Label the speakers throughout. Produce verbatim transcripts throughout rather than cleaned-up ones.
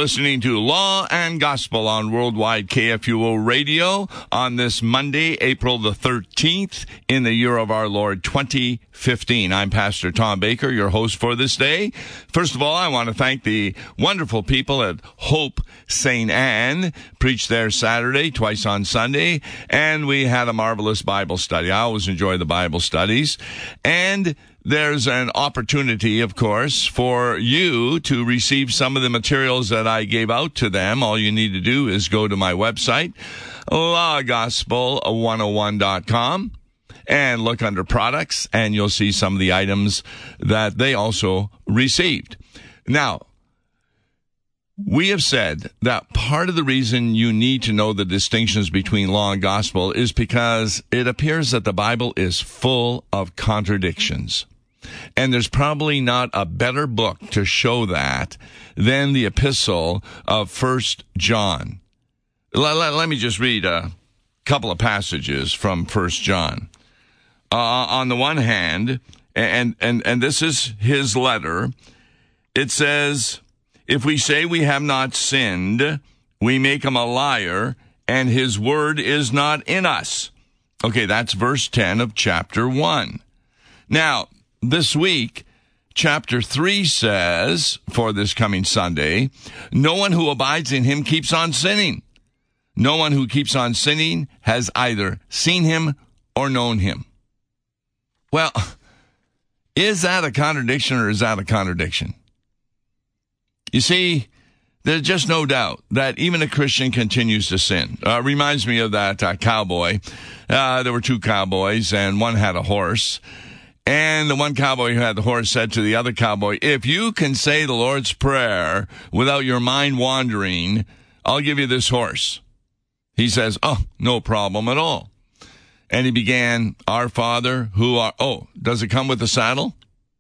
Speaker 1: listening to Law and Gospel on Worldwide K F U O Radio on this Monday, April the thirteenth, in the year of our Lord twenty fifteen. I'm Pastor Tom Baker, your host for this day. First of all, I want to thank the wonderful people at Hope Saint Anne. Preached there Saturday, twice on Sunday, and we had a marvelous Bible study. I always enjoy the Bible studies. And there's an opportunity, of course, for you to receive some of the materials that I gave out to them. All you need to do is go to my website, law gospel one oh one dot com, and look under products, and you'll see some of the items that they also received. Now, we have said that part of the reason you need to know the distinctions between law and gospel is because it appears that the Bible is full of contradictions. And there's probably not a better book to show that than the epistle of First John. Let, let, let me just read a couple of passages from First John. Uh, on the one hand, and, and, and this is his letter, it says, if we say we have not sinned, we make him a liar, and his word is not in us. Okay, that's verse ten of chapter one. Now, this week, chapter three says, for this coming Sunday, no one who abides in him keeps on sinning. No one who keeps on sinning has either seen him or known him. Well, is that a contradiction or is that a contradiction? You see, there's just no doubt that even a Christian continues to sin. Uh, reminds me of that uh, cowboy. Uh, there were two cowboys, and one had a horse. And the one cowboy who had the horse said to the other cowboy, if you can say the Lord's Prayer without your mind wandering, I'll give you this horse. He says, oh, no problem at all. And he began, Our Father, who art... Oh, does it come with a saddle?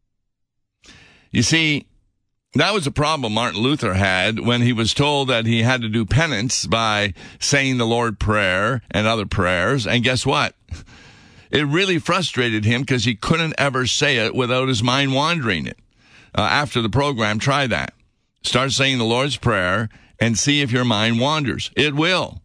Speaker 1: You see, that was a problem Martin Luther had when he was told that he had to do penance by saying the Lord's Prayer and other prayers. And guess what? It really frustrated him because he couldn't ever say it without his mind wandering it. Uh, after the program, try that. Start saying the Lord's Prayer and see if your mind wanders. It will.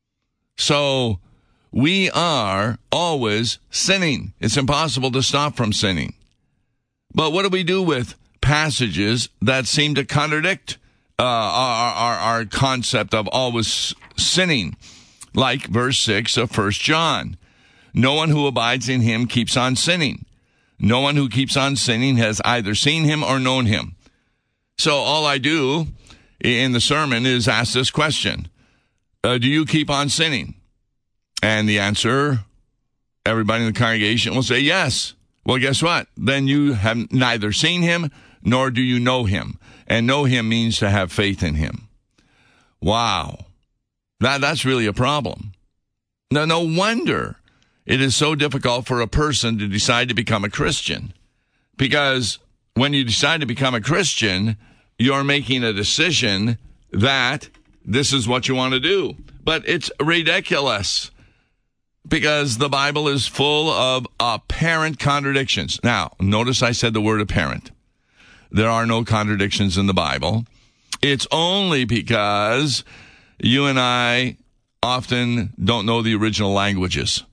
Speaker 1: So we are always sinning. It's impossible to stop from sinning. But what do we do with passages that seem to contradict uh, our, our, our concept of always sinning? Like verse six of First John. No one who abides in him keeps on sinning. No one who keeps on sinning has either seen him or known him. So all I do in the sermon is ask this question. Uh, do you keep on sinning? And the answer, everybody in the congregation will say yes. Well, guess what? Then you have neither seen him nor do you know him. And know him means to have faith in him. Wow. That, that's really a problem. Now, no wonder it is so difficult for a person to decide to become a Christian. Because when you decide to become a Christian, you're making a decision that this is what you want to do. But it's ridiculous because the Bible is full of apparent contradictions. Now, notice I said the word apparent. There are no contradictions in the Bible. It's only because you and I often don't know the original languages.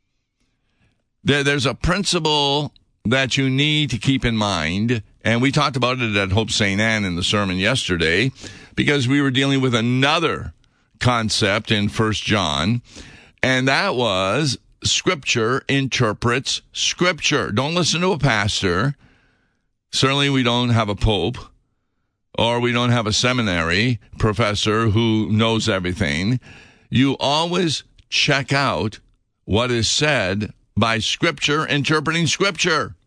Speaker 1: There, there's a principle that you need to keep in mind, and we talked about it at Hope Saint Anne in the sermon yesterday, because we were dealing with another concept in First John, and that was Scripture interprets Scripture. Don't listen to a pastor. Certainly we don't have a pope, or we don't have a seminary professor who knows everything. You always check out what is said by Scripture interpreting Scripture.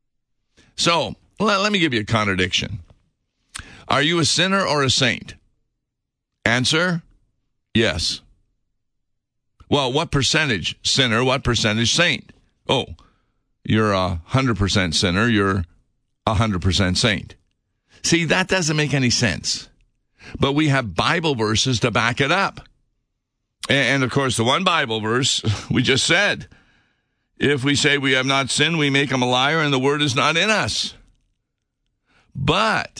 Speaker 1: So, let, let me give you a contradiction. Are you a sinner or a saint? Answer, yes. Well, what percentage sinner, what percentage saint? Oh, you're a one hundred percent sinner, you're a one hundred percent saint. See, that doesn't make any sense. But we have Bible verses to back it up. And, and of course, the one Bible verse we just said, if we say we have not sinned, we make him a liar, and the word is not in us. But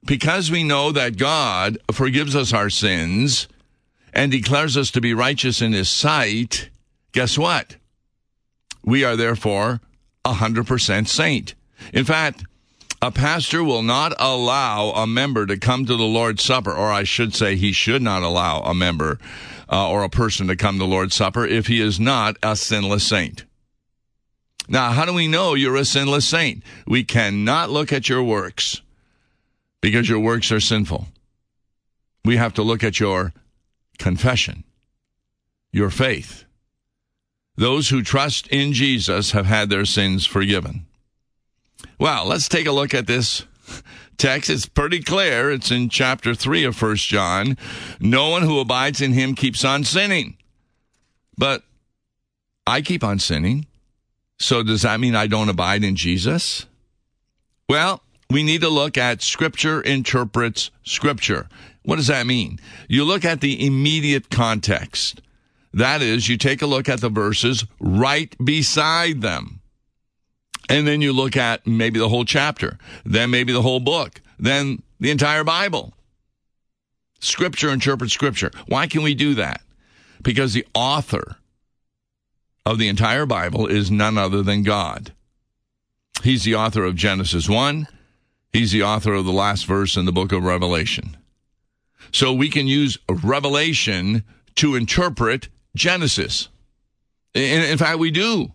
Speaker 1: because we know that God forgives us our sins and declares us to be righteous in his sight, guess what? We are therefore one hundred percent saint. In fact, a pastor will not allow a member to come to the Lord's Supper, or I should say he should not allow a member uh, or a person to come to the Lord's Supper if he is not a sinless saint. Now, how do we know you're a sinless saint? We cannot look at your works because your works are sinful. We have to look at your confession, your faith. Those who trust in Jesus have had their sins forgiven. Well, let's take a look at this text. It's pretty clear. It's in chapter three of First John. No one who abides in him keeps on sinning. But I keep on sinning. So does that mean I don't abide in Jesus? Well, we need to look at Scripture interprets Scripture. What does that mean? You look at the immediate context. That is, you take a look at the verses right beside them. And then you look at maybe the whole chapter, then maybe the whole book, then the entire Bible. Scripture interprets Scripture. Why can we do that? Because the author of the entire Bible is none other than God. He's the author of Genesis one. He's the author of the last verse in the book of Revelation. So we can use Revelation to interpret Genesis. In, in fact, we do.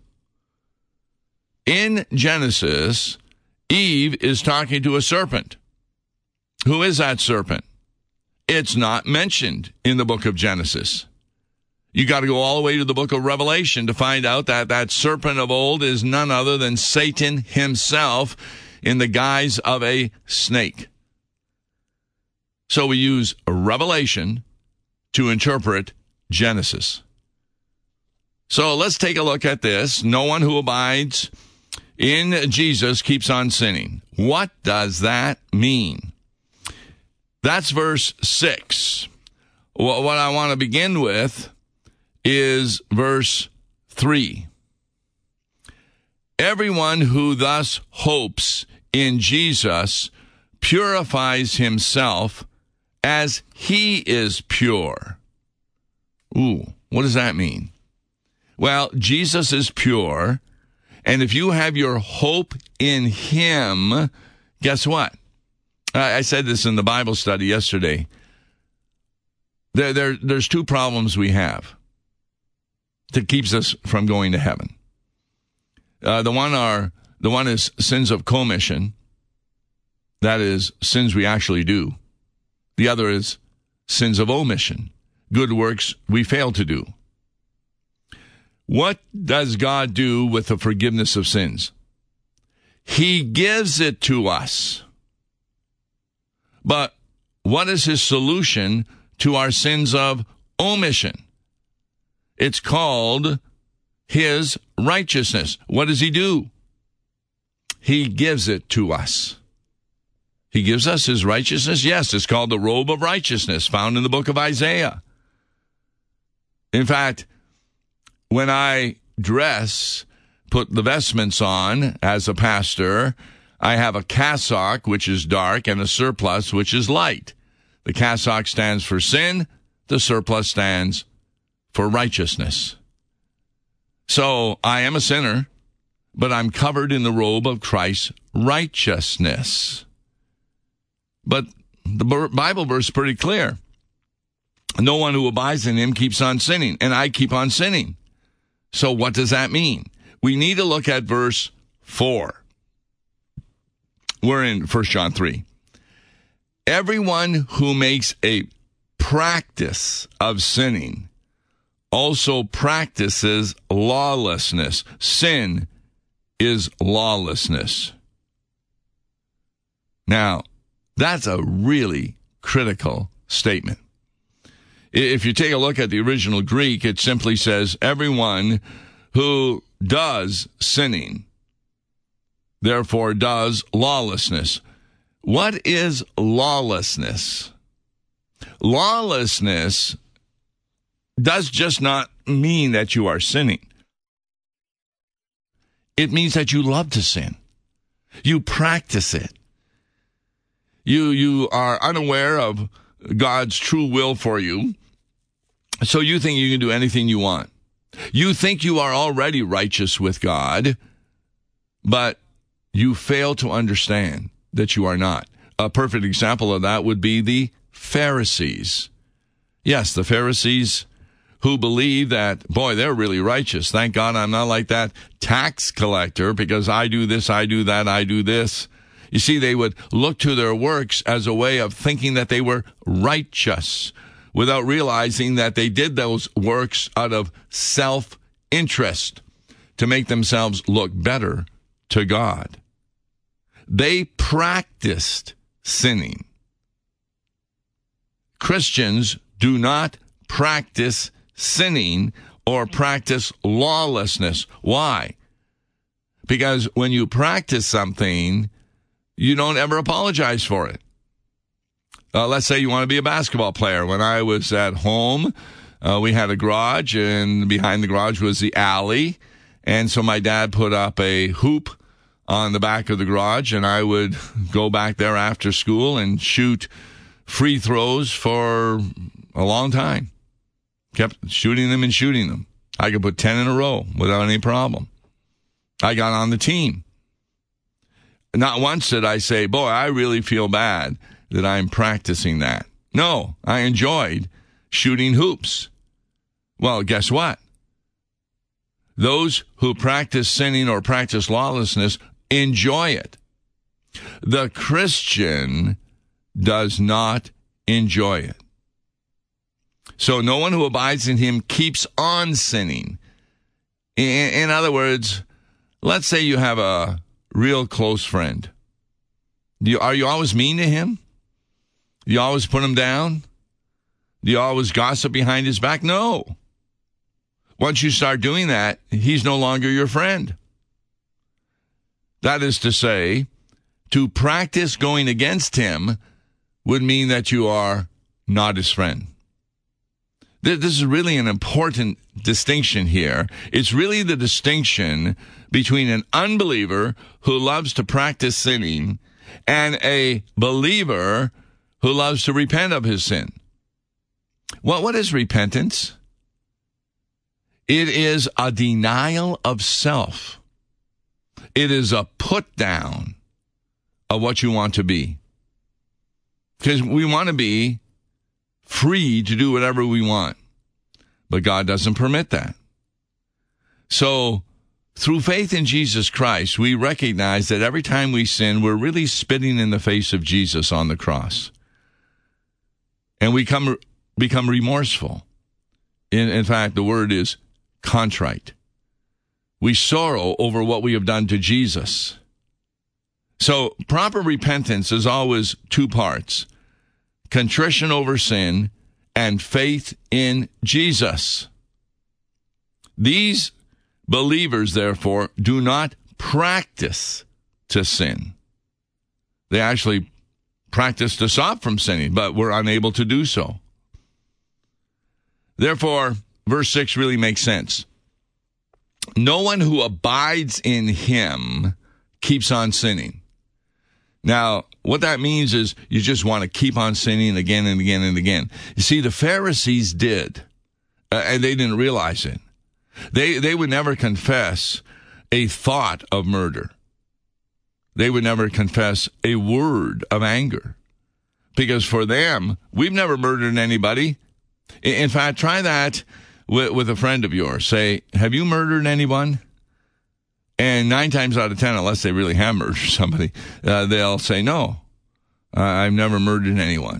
Speaker 1: In Genesis, Eve is talking to a serpent. Who is that serpent? It's not mentioned in the book of Genesis. You got to go all the way to the book of Revelation to find out that that serpent of old is none other than Satan himself in the guise of a snake. So we use Revelation to interpret Genesis. So let's take a look at this. No one who abides in Jesus keeps on sinning. What does that mean? That's verse six. What I want to begin with is verse three. Everyone who thus hopes in Jesus purifies himself as he is pure. Ooh, what does that mean? Well, Jesus is pure, and if you have your hope in him, guess what? I said this in the Bible study yesterday. There, there, there's two problems we have that keeps us from going to heaven. Uh, the one are the one is sins of commission. That is, sins we actually do. The other is sins of omission, good works we fail to do. What does God do with the forgiveness of sins? He gives it to us. But what is his solution to our sins of omission? It's called his righteousness. What does he do? He gives it to us. He gives us his righteousness. Yes, it's called the robe of righteousness, found in the book of Isaiah. In fact, when I dress, put the vestments on as a pastor, I have a cassock, which is dark, and a surplice, which is light. The cassock stands for sin. The surplice stands for righteousness. So I am a sinner, but I'm covered in the robe of Christ's righteousness. But the Bible verse is pretty clear. No one who abides in him keeps on sinning, and I keep on sinning. So what does that mean? We need to look at verse four. We're in First John three. Everyone who makes a practice of sinning also practices lawlessness. Sin is lawlessness. Now, that's a really critical statement. If you take a look at the original Greek, it simply says, everyone who does sinning, therefore does lawlessness. What is lawlessness? Lawlessness does just not mean that you are sinning. It means that you love to sin. You practice it. You, you are unaware of God's true will for you. So you think you can do anything you want. You think you are already righteous with God, but you fail to understand that you are not. A perfect example of that would be the Pharisees. Yes, the Pharisees who believe that, boy, they're really righteous. Thank God I'm not like that tax collector because I do this, I do that, I do this. You see, they would look to their works as a way of thinking that they were righteous without realizing that they did those works out of self-interest to make themselves look better to God. They practiced sinning. Christians do not practice sinning or practice lawlessness. Why? Because when you practice something, you don't ever apologize for it. Uh, let's say you want to be a basketball player. When I was at home, uh, we had a garage, and behind the garage was the alley. And so my dad put up a hoop on the back of the garage, and I would go back there after school and shoot free throws for a long time. Kept shooting them and shooting them. I could put ten in a row without any problem. I got on the team. Not once did I say, boy, I really feel bad that I'm practicing that. No, I enjoyed shooting hoops. Well, guess what? Those who practice sinning or practice lawlessness enjoy it. The Christian does not enjoy it. So no one who abides in him keeps on sinning. In, in other words, let's say you have a real close friend. Do you, are you always mean to him? Do you always put him down? Do you always gossip behind his back? No. Once you start doing that, he's no longer your friend. That is to say, to practice going against him would mean that you are not his friend. This is really an important distinction here. It's really the distinction between an unbeliever who loves to practice sinning and a believer who loves to repent of his sin. Well, what is repentance? It is a denial of self. It is a put down of what you want to be. Because we want to be free to do whatever we want. But God doesn't permit that. So, through faith in Jesus Christ, we recognize that every time we sin, we're really spitting in the face of Jesus on the cross. And we come, become remorseful. In, in fact, the word is contrite. We sorrow over what we have done to Jesus. So, proper repentance is always two parts. Contrition over sin and faith in Jesus. These believers, therefore, do not practice to sin. They actually practice to stop from sinning, but we're unable to do so. Therefore, verse six really makes sense. No one who abides in him keeps on sinning. Now, what that means is you just want to keep on sinning again and again and again. You see, the Pharisees did, uh, and they didn't realize it. They they would never confess a thought of murder. They would never confess a word of anger. Because for them, we've never murdered anybody. In fact, try that with, with a friend of yours. Say, have you murdered anyone? And nine times out of ten, unless they really have murdered somebody, uh, they'll say, no, uh, I've never murdered anyone.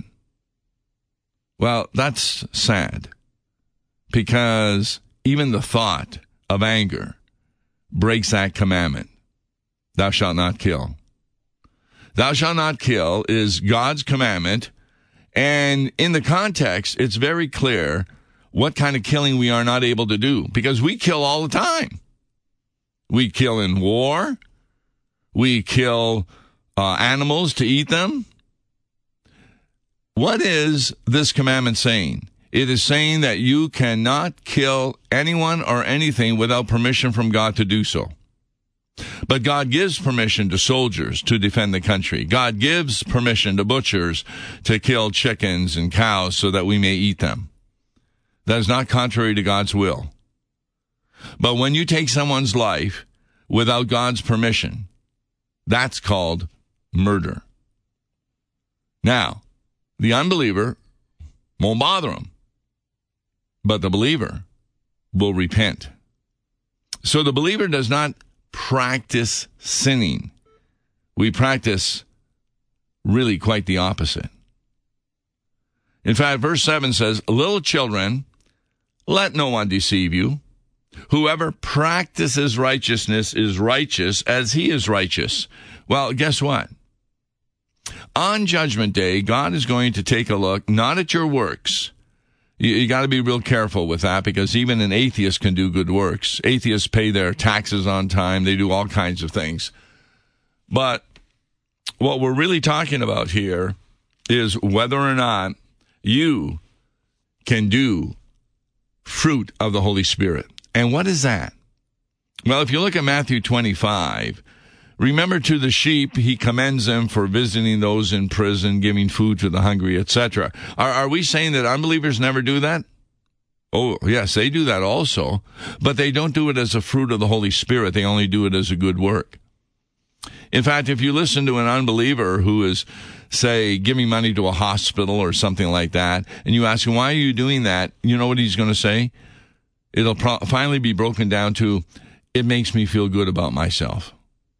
Speaker 1: Well, that's sad. Because even the thought of anger breaks that commandment. Thou shalt not kill. Thou shalt not kill is God's commandment. And in the context, it's very clear what kind of killing we are not able to do. Because we kill all the time. We kill in war. We kill uh, animals to eat them. What is this commandment saying? It is saying that you cannot kill anyone or anything without permission from God to do so. But God gives permission to soldiers to defend the country. God gives permission to butchers to kill chickens and cows so that we may eat them. That is not contrary to God's will. But when you take someone's life without God's permission, that's called murder. Now, the unbeliever won't bother him, but the believer will repent. So the believer does not practice sinning. We practice really quite the opposite. In fact, verse seven says, little children, let no one deceive you. Whoever practices righteousness is righteous as he is righteous. Well, guess what? On Judgment Day, God is going to take a look, not at your works. You, you got to be real careful with that, because even an atheist can do good works. Atheists pay their taxes on time. They do all kinds of things. But what we're really talking about here is whether or not you can do fruit of the Holy Spirit. And what is that? Well, if you look at Matthew twenty-five, remember, to the sheep, he commends them for visiting those in prison, giving food to the hungry, et cetera. Are, are we saying that unbelievers never do that? Oh, yes, they do that also. But they don't do it as a fruit of the Holy Spirit. They only do it as a good work. In fact, if you listen to an unbeliever who is, say, giving money to a hospital or something like that, and you ask him, why are you doing that? You know what he's going to say? It'll pro- finally be broken down to, it makes me feel good about myself.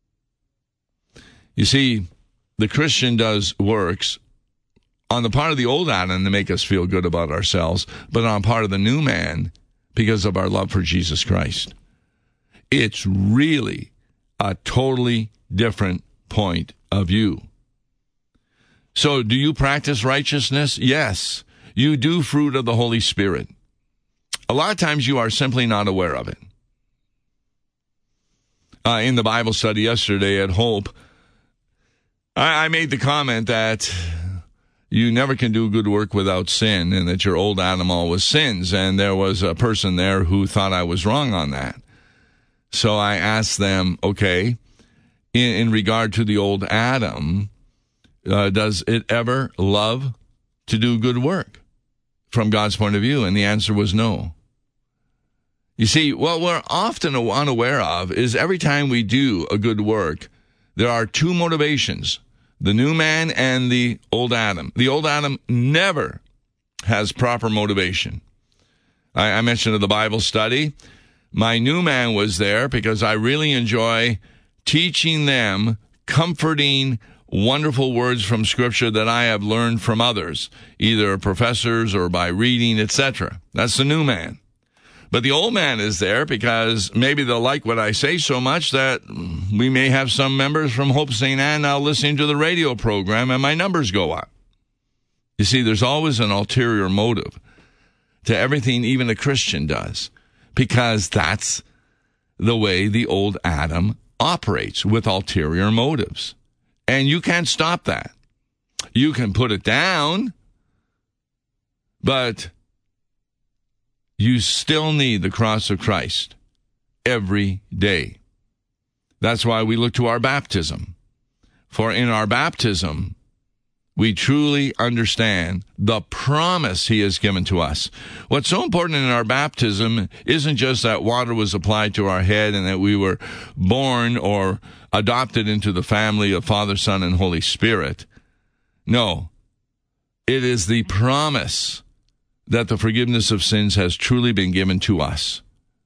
Speaker 1: You see, the Christian does works on the part of the old Adam to make us feel good about ourselves, but on part of the new man because of our love for Jesus Christ. It's really a totally different point of view. So, do you practice righteousness? Yes. You do fruit of the Holy Spirit. A lot of times you are simply not aware of it. Uh, in the Bible study yesterday at Hope, I, I made the comment that you never can do good work without sin, and that your old Adam always sins. And there was a person there who thought I was wrong on that. So I asked them, okay, in, in regard to the old Adam, uh, does it ever love to do good work from God's point of view? And the answer was no. You see, what we're often unaware of is every time we do a good work, there are two motivations, the new man and the old Adam. The old Adam never has proper motivation. I, I mentioned in the Bible study, my new man was there because I really enjoy teaching them comforting, wonderful words from Scripture that I have learned from others, either professors or by reading, et cetera. That's the new man. But the old man is there because maybe they'll like what I say so much that we may have some members from Hope Saint Anne now listening to the radio program and my numbers go up. You see, there's always an ulterior motive to everything even a Christian does, because that's the way the old Adam operates, with ulterior motives. And you can't stop that. You can put it down, but you still need the cross of Christ every day. That's why we look to our baptism. For in our baptism, we truly understand the promise he has given to us. What's so important in our baptism isn't just that water was applied to our head and that we were born or adopted into the family of Father, Son, and Holy Spirit. No, it is the promise that the forgiveness of sins has truly been given to us.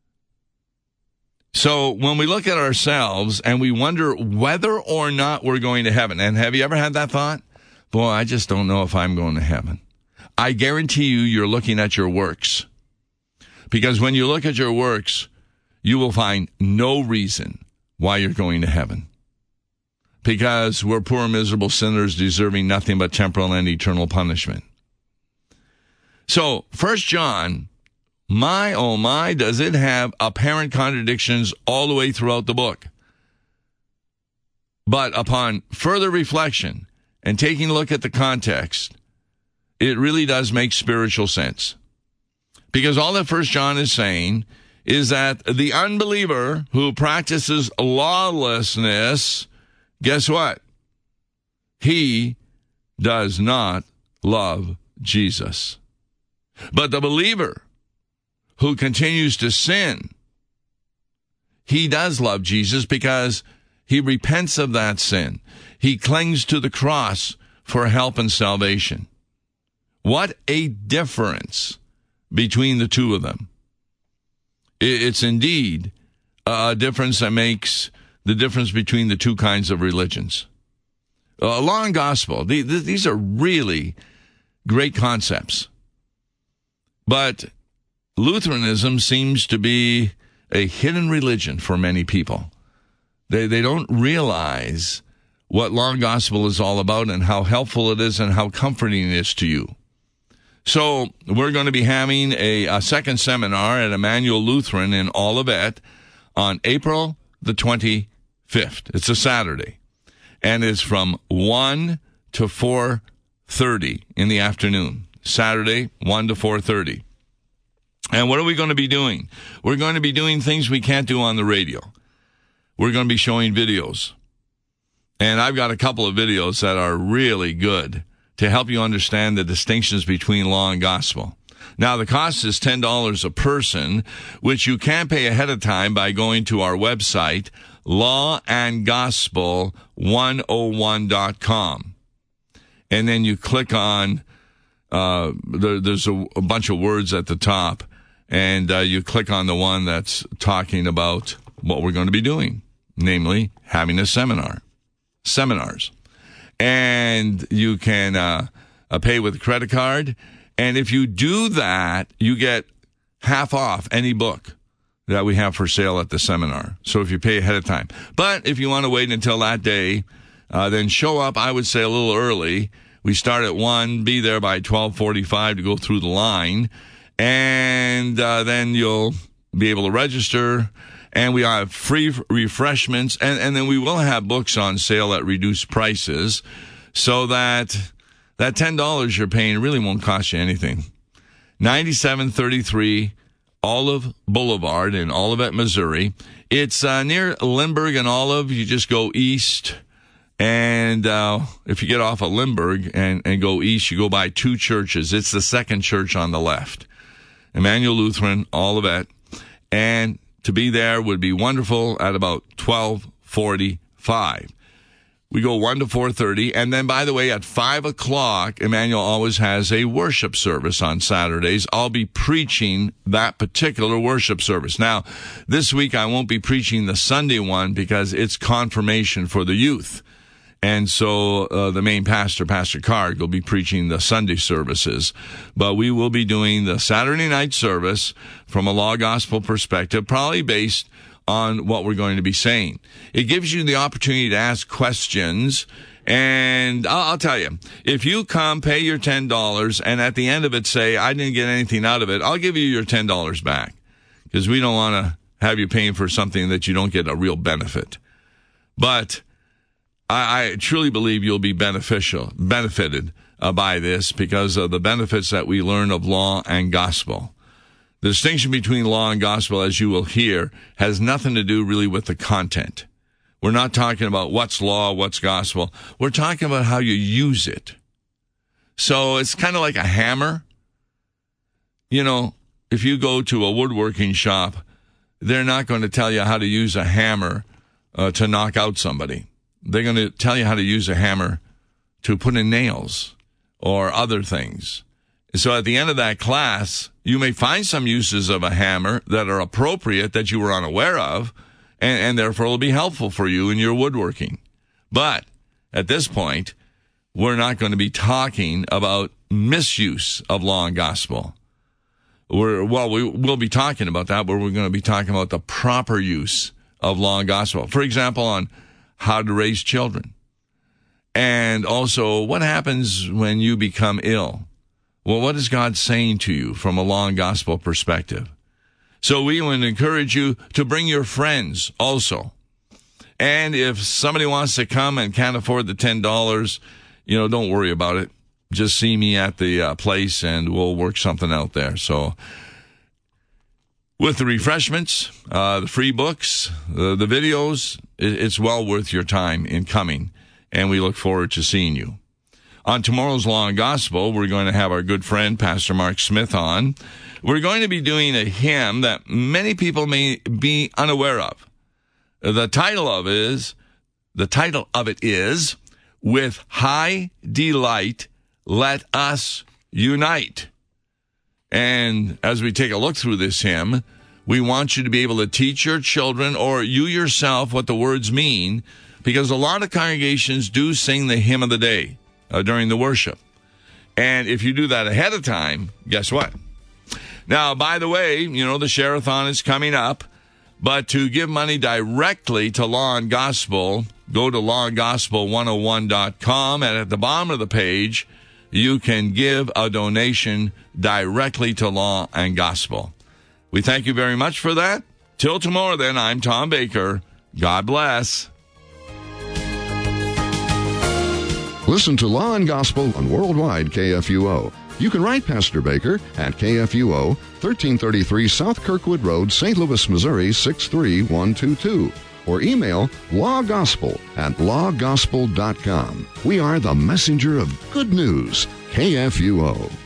Speaker 1: So when we look at ourselves and we wonder whether or not we're going to heaven, and have you ever had that thought? Boy, I just don't know if I'm going to heaven. I guarantee you, you're looking at your works. Because when you look at your works, you will find no reason why you're going to heaven. Because we're poor, miserable sinners deserving nothing but temporal and eternal punishment. So, First John, my, oh my, does it have apparent contradictions all the way throughout the book. But upon further reflection and taking a look at the context, it really does make spiritual sense. Because all that First John is saying is that the unbeliever who practices lawlessness, guess what? He does not love Jesus. But the believer who continues to sin, he does love Jesus because he repents of that sin. He clings to the cross for help and salvation. What a difference between the two of them. It's indeed a difference that makes the difference between the two kinds of religions. Uh, law and gospel, these are really great concepts. But Lutheranism seems to be a hidden religion for many people. They they don't realize what law and gospel is all about and how helpful it is and how comforting it is to you. So we're going to be having a, a second seminar at Emmanuel Lutheran in Olivet on April the twenty-fifth. It's a Saturday. And it's from one to four thirty in the afternoon. Saturday, one to four thirty. And what are we going to be doing? We're going to be doing things we can't do on the radio. We're going to be showing videos. And I've got a couple of videos that are really good to help you understand the distinctions between law and gospel. Now, the cost is ten dollars a person, which you can pay ahead of time by going to our website, law and gospel one oh one dot com. And then you click on, uh, there, there's a, a bunch of words at the top, and uh, you click on the one that's talking about what we're going to be doing, namely having a seminar, seminars. And you can uh, uh, pay with a credit card. And if you do that, you get half off any book that we have for sale at the seminar. So if you pay ahead of time. But if you want to wait until that day, uh, then show up, I would say, a little early. We start at one, be there by twelve forty-five to go through the line. And uh, then you'll be able to register. And we have free refreshments. And, and then we will have books on sale at reduced prices so that that ten dollars you're paying really won't cost you anything. ninety-seven thirty-three Olive Boulevard in Olivet, Missouri. It's uh, near Lindbergh and Olive. You just go east. And uh, if you get off of Lindbergh and, and go east, you go by two churches. It's the second church on the left. Emmanuel Lutheran, Olivet. And to be there would be wonderful at about twelve forty-five. We go one to four thirty. And then, by the way, at five o'clock, Emmanuel always has a worship service on Saturdays. I'll be preaching that particular worship service. Now, this week I won't be preaching the Sunday one because it's confirmation for the youth. And so uh, the main pastor, Pastor Card, will be preaching the Sunday services. But we will be doing the Saturday night service from a law gospel perspective, probably based on what we're going to be saying. It gives you the opportunity to ask questions. And I'll, I'll tell you, if you come, pay your ten dollars, and at the end of it say, I didn't get anything out of it, I'll give you your ten dollars back. Because we don't want to have you paying for something that you don't get a real benefit. But I, I truly believe you'll be beneficial, benefited uh, by this because of the benefits that we learn of law and gospel. The distinction between law and gospel, as you will hear, has nothing to do really with the content. We're not talking about what's law, what's gospel. We're talking about how you use it. So it's kind of like a hammer. You know, if you go to a woodworking shop, they're not going to tell you how to use a hammer uh, to knock out somebody. They're going to tell you how to use a hammer to put in nails or other things. So at the end of that class, you may find some uses of a hammer that are appropriate that you were unaware of, and, and therefore will be helpful for you in your woodworking. But at this point, we're not going to be talking about misuse of law and gospel. We're, well, we will be talking about that, but we're going to be talking about the proper use of law and gospel. For example, on how to raise children. And also, what happens when you become ill? Well, what is God saying to you from a law and gospel perspective? So we would encourage you to bring your friends also. And if somebody wants to come and can't afford the ten dollars, you know, don't worry about it. Just see me at the uh, place and we'll work something out there. So with the refreshments, uh, the free books, uh, the videos. It, it's well worth your time in coming, and we look forward to seeing you. On tomorrow's Law and Gospel, we're going to have our good friend, Pastor Mark Smith, on. We're going to be doing a hymn that many people may be unaware of. The title of it is, the title of it is, With High Delight, Let Us Unite. And as we take a look through this hymn, we want you to be able to teach your children or you yourself what the words mean, because a lot of congregations do sing the hymn of the day uh, during the worship. And if you do that ahead of time, guess what? Now, by the way, you know, the Share-a-thon is coming up, but to give money directly to Law and Gospel, go to law and gospel one oh one dot com, and at the bottom of the page, you can give a donation directly to Law and Gospel. We thank you very much for that. Till tomorrow, then, I'm Tom Baker. God bless.
Speaker 2: Listen to Law and Gospel on Worldwide K F U O. You can write Pastor Baker at K F U O, thirteen thirty-three South Kirkwood Road, Saint Louis, Missouri, six three one two two. Or email lawgospel at law gospel dot com. We are the messenger of good news, K F U O.